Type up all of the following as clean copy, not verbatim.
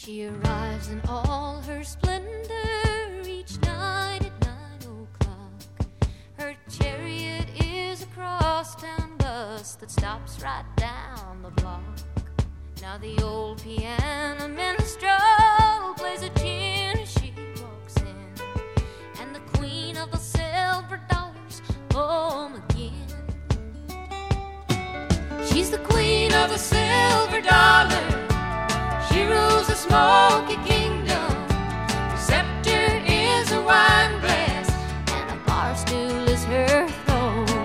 She arrives in all her splendor each night at 9 o'clock. Her chariot is a crosstown bus that stops right down the block. Now the old piano minstrel plays a tune as she walks in, and the queen of the silver dollars home again. She's the queen of the silver dollar. She rules the smoky kingdom. Her scepter is a wine glass, and a bar stool is her throne.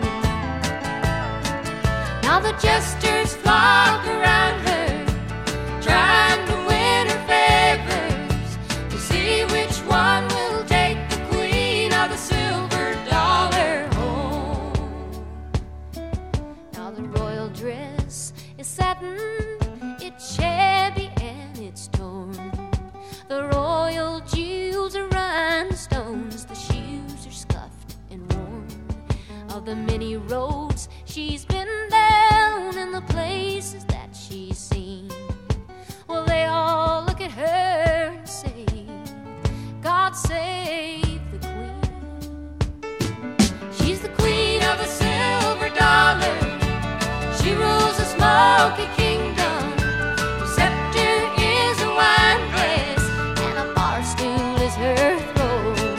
Now the jesters flock around her, trying to win her favors, to see which one will take the queen of the silver dollar home. Now the royal dress is satin, it's shabby and it's torn. The royal jewels are rhinestones, the shoes are scuffed and worn. Of the many roads she's been down and the places that she's seen, well, they all look at her and say, God save the queen. She's the queen of the silver dollar. She rules the smoky kingdom. Her scepter is a wine glass, and a bar stool is her throne.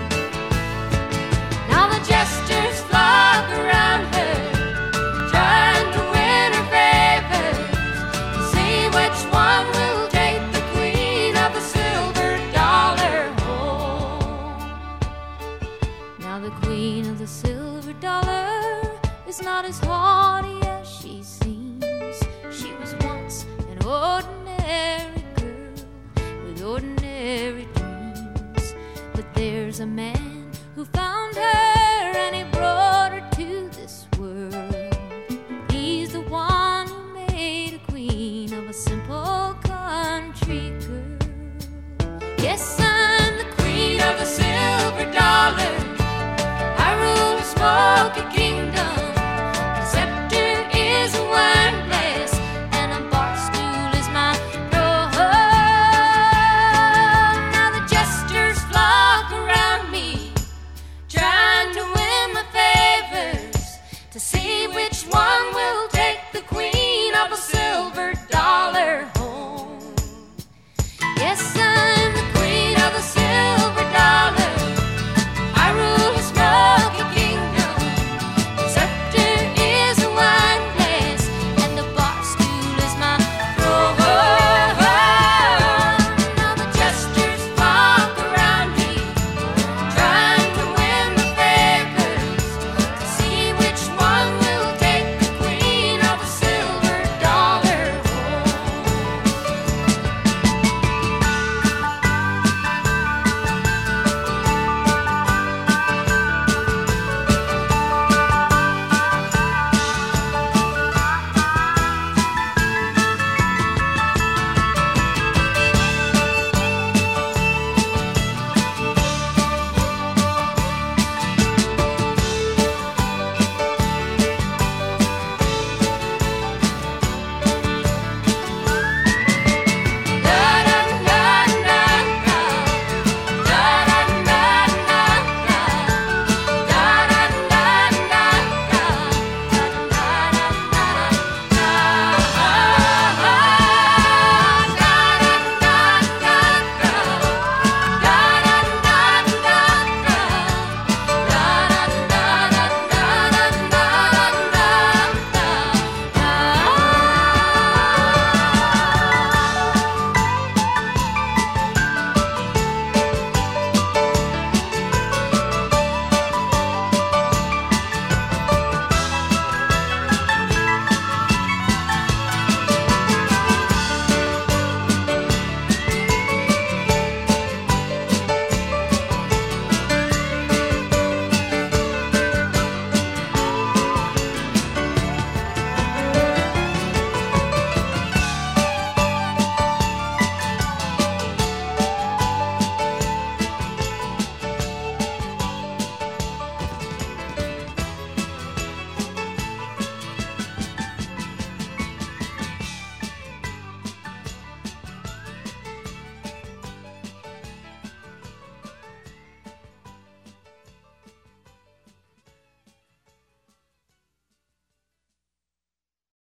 Now the jesters flock around her, trying to win her favors, to see which one will take the queen of the silver dollar home. Now the queen of the silver dollar is not as haughty as she seems. She was once an ordinary girl with ordinary dreams, but there's a man who found her and he brought her to this world. He's the one who made a queen of a simple country girl. Yes, I'm the queen of the silver dollar. I rule the smoky kingdom. The scepter is a wine glass, and a bar stool is my throne. Now the jesters flock around me, trying to win my favors, to see which one